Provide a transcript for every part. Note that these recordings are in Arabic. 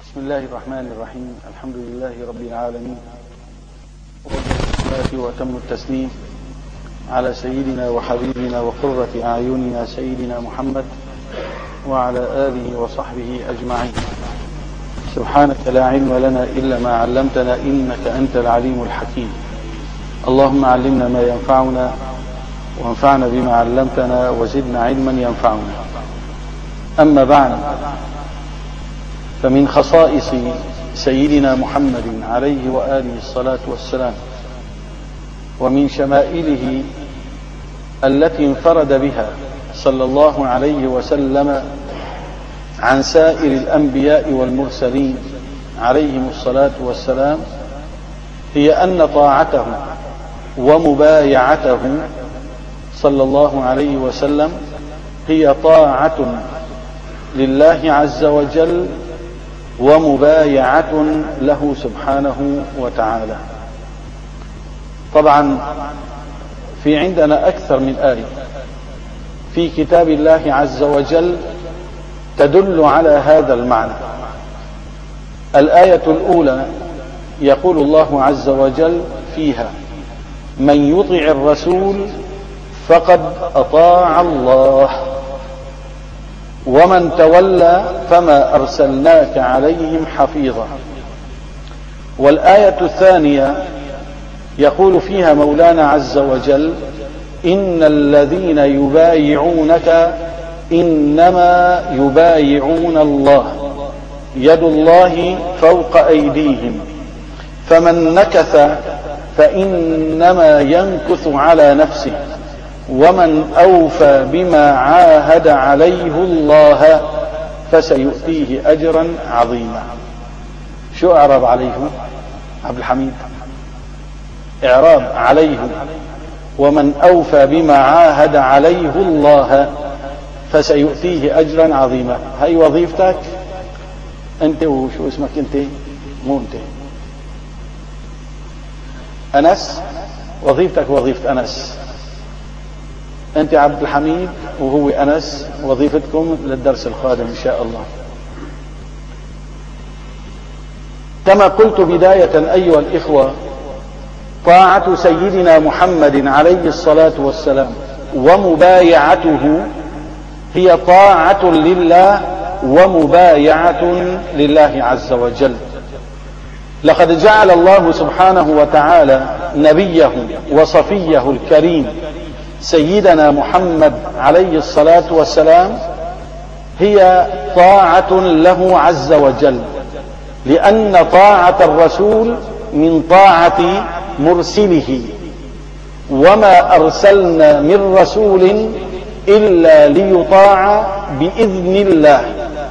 بسم الله الرحمن الرحيم. الحمد لله رب العالمين، والصلاة وتم التسليم على سيدنا وحبيبنا وقرة أعيننا سيدنا محمد وعلى آله وصحبه أجمعين. سبحانك لا علم لنا إلا ما علمتنا إنك أنت العليم الحكيم. اللهم علمنا ما ينفعنا وانفعنا بما علمتنا وزدنا علما ينفعنا. أما بعد، فمن خصائص سيدنا محمد عليه وآله الصلاة والسلام ومن شمائله التي انفرد بها صلى الله عليه وسلم عن سائر الأنبياء والمرسلين عليهم الصلاة والسلام هي أن طاعته ومبايعته صلى الله عليه وسلم هي طاعة لله عز وجل ومبايعة له سبحانه وتعالى. طبعا في عندنا أكثر من آية في كتاب الله عز وجل تدل على هذا المعنى. الآية الأولى يقول الله عز وجل فيها: من يطع الرسول فقد أطاع الله ومن تولى فما أرسلناك عليهم حفيظا. والآية الثانية يقول فيها مولانا عز وجل: إن الذين يبايعونك إنما يبايعون الله يد الله فوق أيديهم فمن نكث فإنما ينكث على نفسه ومن أوفى بما عاهد عليه الله فسيؤتيه أجرا عظيما. شو إعراب عليه عبد الحميد؟ إعراب عليه: ومن أوفى بما عاهد عليه الله فسيؤتيه أجرا عظيما. هاي وظيفتك أنت. وشو اسمك أنت؟ مو أنت أنس. وظيفتك وظيفة أنس. أنت عبد الحميد وهو أنس. وظيفتكم للدرس القادم إن شاء الله. كما قلت بداية أيها الإخوة، طاعة سيدنا محمد عليه الصلاة والسلام ومبايعته هي طاعة لله ومبايعة لله عز وجل. لقد جعل الله سبحانه وتعالى نبيه وصفيه الكريم سيدنا محمد عليه الصلاة والسلام هي طاعة له عز وجل، لأن طاعة الرسول من طاعة مرسله، وما أرسلنا من رسول إلا ليطاع بإذن الله.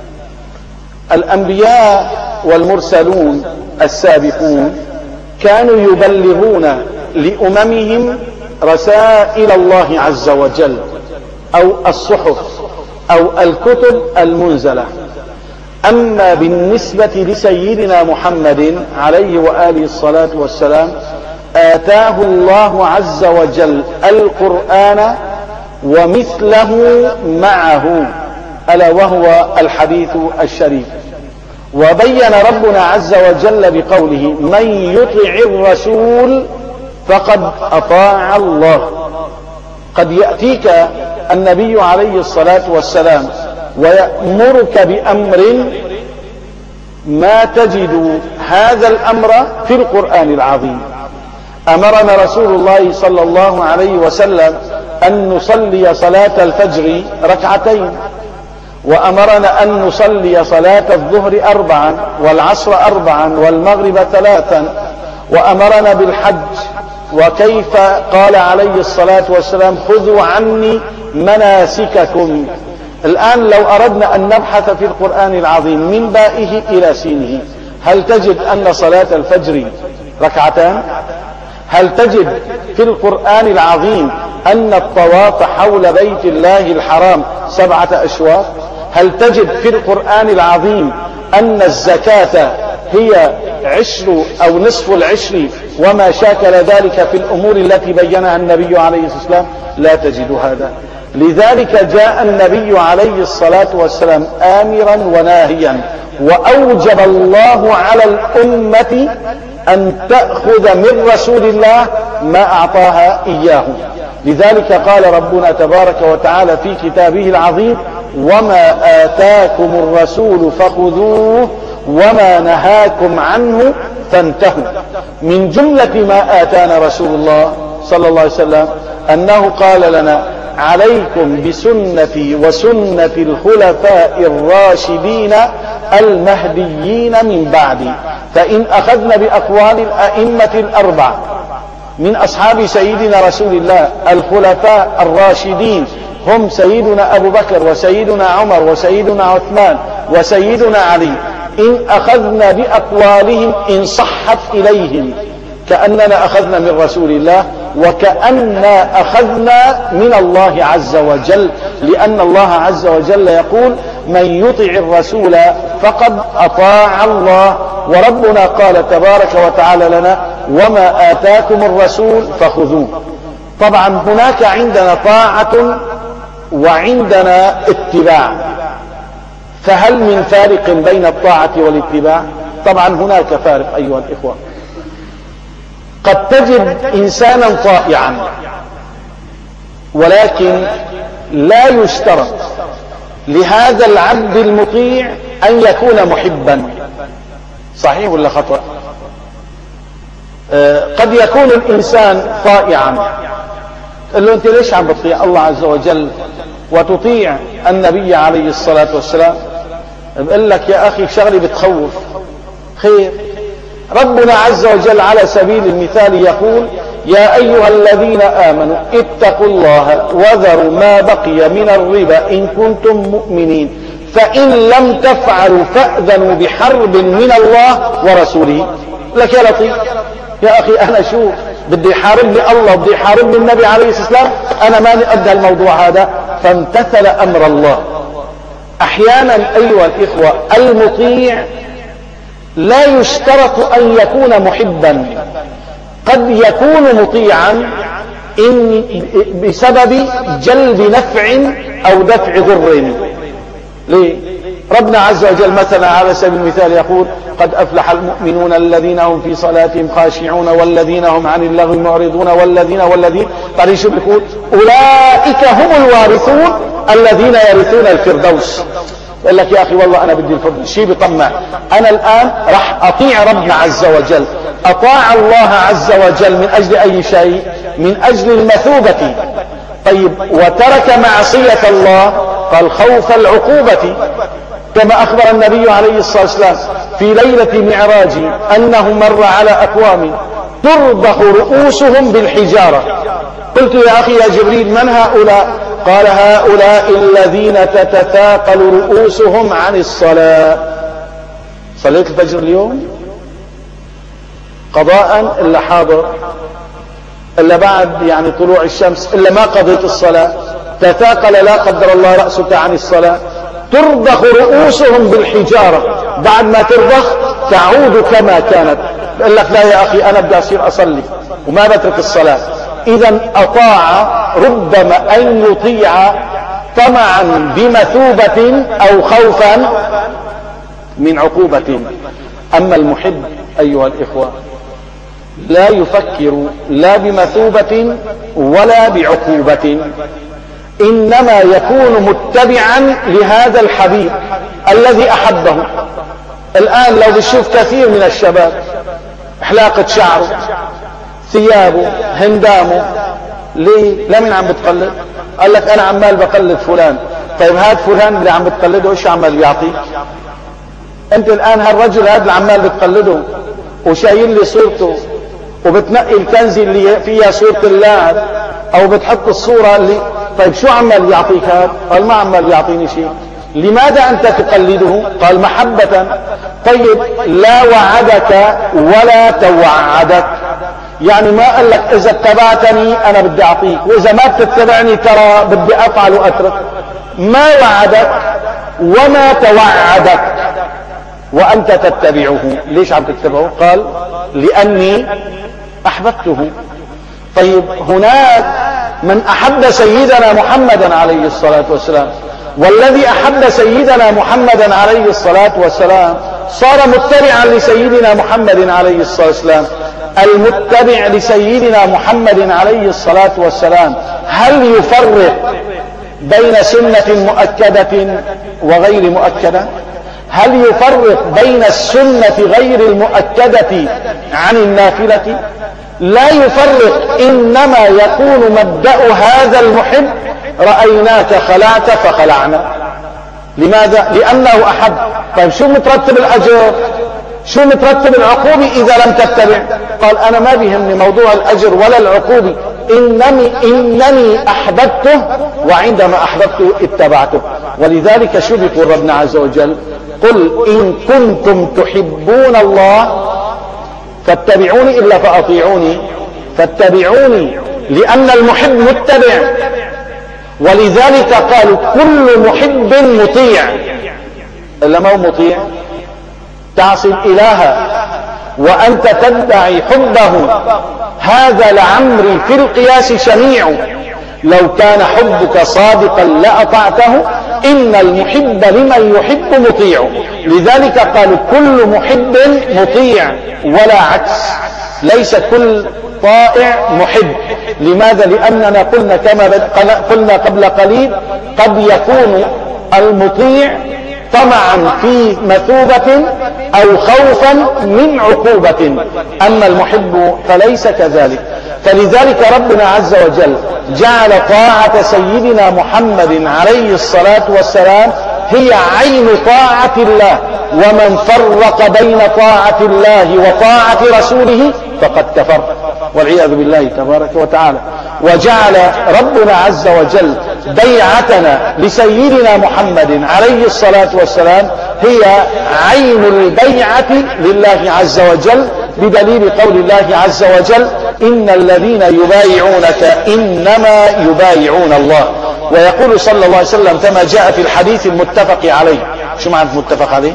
الأنبياء والمرسلون السابقون كانوا يبلغون لأممهم رسائل الله عز وجل أو الصحف أو الكتب المنزلة. أما بالنسبة لسيدنا محمد عليه وآله الصلاة والسلام آتاه الله عز وجل القرآن ومثله معه، ألا وهو الحديث الشريف. وبين ربنا عز وجل بقوله: من يطع الرسول فقد أطاع الله. قد يأتيك النبي عليه الصلاة والسلام ويأمرك بأمر ما تجد هذا الأمر في القرآن العظيم. أمرنا رسول الله صلى الله عليه وسلم أن نصلي صلاة الفجر ركعتين، وأمرنا أن نصلي صلاة الظهر 4 والعصر 4 والمغرب 3، وأمرنا بالحج. وكيف قال عليه الصلاة والسلام: خذوا عني مناسككم. الآن لو أردنا أن نبحث في القرآن العظيم من بائه إلى سينه، هل تجد أن صلاة الفجر ركعتان؟ هل تجد في القرآن العظيم أن الطواف حول بيت الله الحرام 7 أشواط؟ هل تجد في القرآن العظيم أن الزكاة هي 10 أو نصف العشر وما شاكل ذلك في الأمور التي بينها النبي عليه الصلاة والسلام؟ لا تجد هذا. لذلك جاء النبي عليه الصلاة والسلام آمرا وناهيا، وأوجب الله على الأمة أن تأخذ من رسول الله ما أعطاها إياه. لذلك قال ربنا تبارك وتعالى في كتابه العظيم: وما آتاكم الرسول فخذوه وما نهاكم عنه فانتهوا. من جملة ما آتانا رسول الله صلى الله عليه وسلم أنه قال لنا: عليكم بسنتي وسنة الخلفاء الراشدين المهديين من بعدي. فإن أخذنا بأقوال الأئمة الأربعة من أصحاب سيدنا رسول الله الخلفاء الراشدين، هم سيدنا أبو بكر وسيدنا عمر وسيدنا عثمان وسيدنا علي، إن أخذنا بأقوالهم إن صحت إليهم كأننا أخذنا من رسول الله، وكأننا أخذنا من الله عز وجل، لأن الله عز وجل يقول: من يطع الرسول فقد أطاع الله. وربنا قال تبارك وتعالى لنا: وما آتاكم الرسول فخذوه. طبعا هناك عندنا طاعة وعندنا اتباع، فهل من فارق بين الطاعة والاتباع؟ طبعا هناك فارق أيها الإخوة. قد تجد إنسانا طائعا، ولكن لا يشترط لهذا العبد المطيع أن يكون محبا. صحيح ولا خطأ؟ قد يكون الإنسان طائعا، قال له: أنت ليش عم بتطيع الله عز وجل وتطيع النبي عليه الصلاة والسلام؟ بقول لك: يا أخي شغلي بتخوف. خير، ربنا عز وجل على سبيل المثال يقول: يا أيها الذين آمنوا اتقوا الله وذروا ما بقي من الربا إن كنتم مؤمنين، فإن لم تفعلوا فأذنوا بحرب من الله ورسوله. لك يا لطيف، يا أخي أنا شو بدي يحاربني الله وبدي يحاربني النبي عليه الصلاة والسلام؟ أنا ماني قد الموضوع هذا. فامتثل أمر الله. أحيانا أيها الإخوة المطيع لا يشترط أن يكون محبا، قد يكون مطيعا إن بسبب جلب نفع أو دفع ضر. ليه؟ ربنا عز وجل مثلا على سبيل المثال يقول: قد أفلح المؤمنون الذين هم في صلاتهم خاشعون والذين هم عن اللغو معرضون والذين بعدين شو بيقول؟ أولئك هم الوارثون الذين يرثون الفردوس. يقول لك: يا أخي والله أنا بدي الفردوس، شيء بطمع، أنا الآن راح أطيع ربنا عز وجل. أطاع الله عز وجل من أجل أي شيء؟ من أجل المثوبة. طيب، وترك معصية الله قال خوف العقوبة، كما أخبر النبي عليه الصلاة والسلام في ليلة معراج أنه مر على أقوام تربخ رؤوسهم بالحجارة. قلت: يا أخي يا جبريل من هؤلاء؟ قال: هؤلاء الذين تتثاقل رؤوسهم عن الصلاة. صليت الفجر اليوم قضاء إلا حاضر، إلا بعد يعني طلوع الشمس، إلا ما قضيت الصلاة، تثاقل لا قدر الله رأسك عن الصلاة. ترضخ رؤوسهم بالحجارة، بعد ما ترضخ تعود كما كانت. يقول لك: لا يا أخي أنا بدي أصير أصلي وما بترك الصلاة. إذا أطاع ربما أن يطيع طمعا بمثوبة أو خوفا من عقوبة. أما المحب أيها الإخوة لا يفكر لا بمثوبة ولا بعقوبة، إنما يكون متبعا لهذا الحبيب الذي أحبه. الآن لو بتشوف كثير من الشباب حلاقة شعره، ثيابه، هندامه، ليه؟ لمن عم بتقلد؟ قال لك: أنا عمال بقلد فلان. طيب هذا فلان اللي عم بتقلده إيش عمال بيعطيك؟ أنت الآن هالرجل هذا اللي عمال بتقلده وشايل لي صورته وبتنقي الكنز اللي فيها صورة اللاعب أو بتحط الصورة اللي، طيب شو عمال يعطيك هذا؟ قال: ما عمال يعطيني شيء. لماذا أنت تقلده؟ قال: محبة. طيب لا وعدك ولا توعدك، يعني ما قال لك إذا اتبعتني أنا بدي أعطيك، وإذا ما بتتبعني ترى بدي أفعل وأترك. ما وعدك وما توعدك وأنت تتبعه. ليش عم تتبعه؟ قال: لأني أحببته. طيب هناك من أحب سيدنا محمدا عليه الصلاة والسلام. والذي أحب سيدنا محمدا عليه الصلاة والسلام صار متبعا لسيدنا محمد عليه الصلاة والسلام. المتبع لسيدنا محمد عليه الصلاة والسلام هل يفرق بين سنة مؤكدة وغير مؤكدة؟ هل يفرق بين السنة غير المؤكدة عن النافلة؟ لا يفرق، إنما يكون مبدأ هذا المحب رأيناك خلعت فخلعنا. لماذا؟ لأنه أحب. طيب شو مترتب الأجر؟ شو مترتب العقوبة إذا لم تتبع؟ قال أنا ما بيهمني موضوع الأجر ولا العقوبة، إنني أحببته، وعندما أحببته اتبعته. ولذلك شو بيقول ربنا عز وجل؟ قل إن كنتم تحبون الله فاتبعوني، إلا فأطيعوني، فاتبعوني، لأن المحب متبع. ولذلك قالوا كل محب مطيع، إلا ما هو مطيع تعصي الإله وأنت تدعي حبه، هذا لعمري في القياس شنيع، لو كان حبك صادقا لأطعته، إن المحب لمن يحب مطيع. لذلك قالوا كل محب مطيع ولا عكس، ليس كل طائع محب. لماذا؟ لأننا قلنا كما قلنا قبل قليل قد يكون المطيع طمعا في مثوبة أو خوفا من عقوبة، أما المحب فليس كذلك. فلذلك ربنا عز وجل جعل طاعة سيدنا محمد عليه الصلاة والسلام هي عين طاعة الله، ومن فرق بين طاعة الله وطاعة رسوله فقد كفر والعياذ بالله تبارك وتعالى. وجعل ربنا عز وجل بيعتنا لسيدنا محمد عليه الصلاة والسلام هي عين البيعة لله عز وجل، بدليل قول الله عز وجل إن الذين يبايعونك إنما يبايعون الله. ويقول صلى الله عليه وسلم كما جاء في الحديث المتفق عليه. شو معنى متفق عليه؟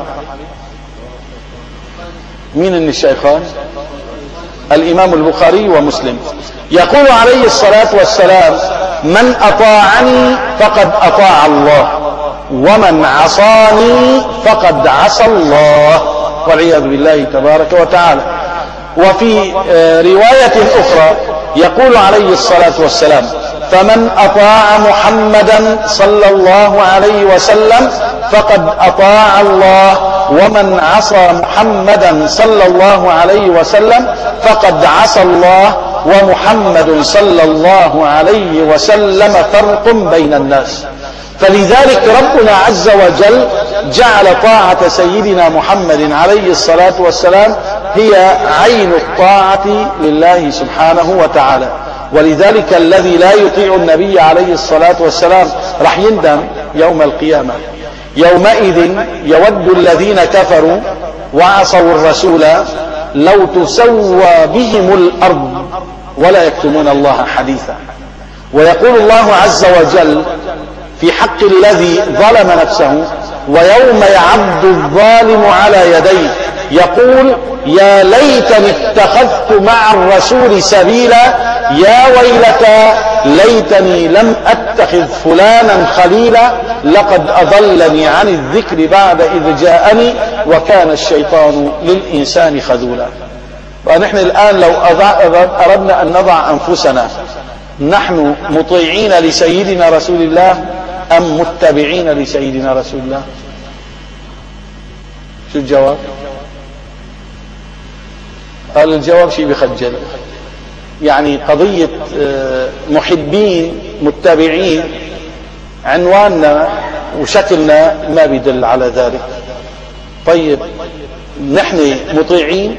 مين الشيخان؟ الإمام البخاري ومسلم. يقول عليه الصلاة والسلام من أطاعني فقد أطاع الله، ومن عصاني فقد عصى الله والعياذ بالله تبارك وتعالى. وفي رواية أخرى يقول عليه الصلاة والسلام فمن أطاع محمدا صلى الله عليه وسلم فقد أطاع الله، ومن عصى محمدا صلى الله عليه وسلم فقد عصى الله، ومحمد صلى الله عليه وسلم فرق بين الناس. فلذلك ربنا عز وجل جعل طاعة سيدنا محمد عليه الصلاة والسلام هي عين الطاعة لله سبحانه وتعالى. ولذلك الذي لا يطيع النبي عليه الصلاة والسلام راح يندم يوم القيامة. يومئذ يود الذين كفروا وعصوا الرسول لو تسوى بهم الأرض ولا يكتمون الله حديثا. ويقول الله عز وجل في حق الذي ظلم نفسه ويوم يعض الظالم على يديه يقول يا ليتني اتخذت مع الرسول سبيلا، يا ويلتى ليتني لم اتخذ فلانا خليلا، لقد اضلني عن الذكر بعد اذ جاءني وكان الشيطان للانسان خذولا. ونحن الان لو اردنا ان نضع انفسنا نحن مطيعين لسيدنا رسول الله ام متبعين لسيدنا رسول الله؟ شو الجواب؟ قال الجواب شيء بخجل، يعني قضية محبين متبعين عنواننا وشكلنا ما بيدل على ذلك. طيب نحن مطيعين؟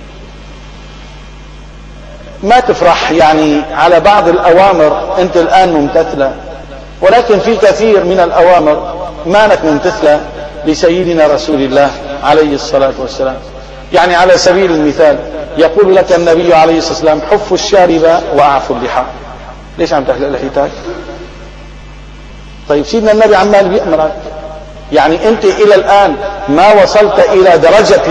ما تفرح يعني على بعض الأوامر أنت الآن ممتثلة، ولكن في كثير من الأوامر ما نك ممتثلة لسيدنا رسول الله عليه الصلاة والسلام. يعني على سبيل المثال يقول لك النبي عليه الصلاة والسلام حفوا الشارب وأعفوا اللحى. ليش عم تحلق لحيتك؟ طيب سيدنا النبي عمال بيأمرك. يعني أنت إلى الآن ما وصلت إلى درجة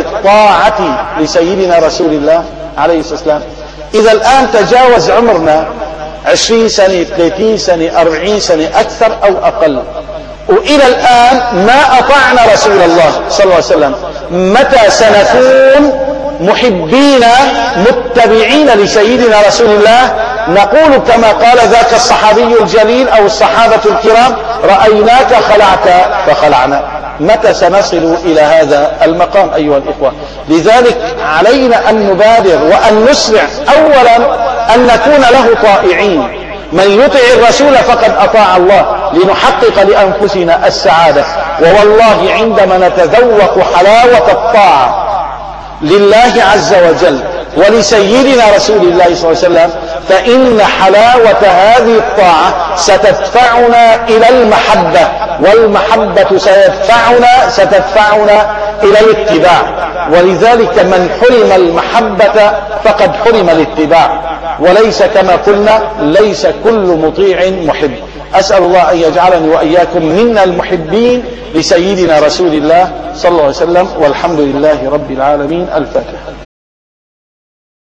الطاعة لسيدنا رسول الله عليه الصلاة والسلام. إذا الآن تجاوز عمرنا 20 سنة 30 سنة 40 سنة أكثر أو أقل، وإلى الآن ما أطعنا رسول الله صلى الله عليه وسلم. متى سنكون محبين متبعين لسيدنا رسول الله نقول كما قال ذاك الصحابي الجليل أو الصحابة الكرام: رأيناك خلعت فخلعنا. متى سنصل إلى هذا المقام أيها الإخوة؟ لذلك علينا أن نبادر وأن نسرع أولا أن نكون له طائعين. من يطع الرسول فقد أطاع الله، لنحقق لأنفسنا السعادة. ووالله عندما نتذوق حلاوة الطاعة لله عز وجل ولسيدنا رسول الله صلى الله عليه وسلم فإن حلاوة هذه الطاعة ستدفعنا إلى المحبة، والمحبة ستدفعنا إلى الاتباع. ولذلك من حرم المحبة فقد حرم الاتباع، وليس كما قلنا ليس كل مطيع محب. أسأل الله أن يجعلني وإياكم من المحبين لسيدنا رسول الله صلى الله عليه وسلم، والحمد لله رب العالمين. الفاتحة.